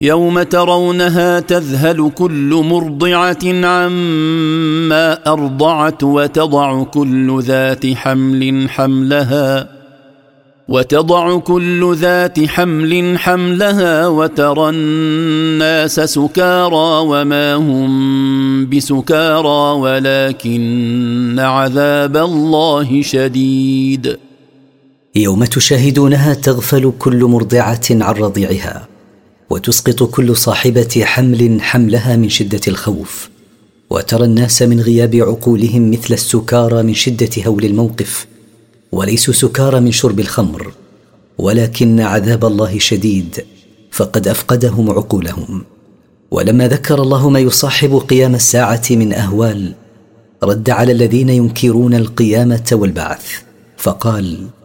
يوم ترونها تذهل كل مرضعة عما أرضعت وتضع كل ذات حمل حملها وترى الناس سكارى وما هم بسكارى ولكن عذاب الله شديد. يوم تشاهدونها تغفل كل مرضعة عن رضيعها وتسقط كل صاحبة حمل حملها من شدة الخوف، وترى الناس من غياب عقولهم مثل السكارى من شدة هول الموقف، وليسوا سكارى من شرب الخمر، ولكن عذاب الله شديد فقد أفقدهم عقولهم. ولما ذكر الله ما يصاحب قيام الساعة من أهوال، رد على الذين ينكرون القيامة والبعث فقال: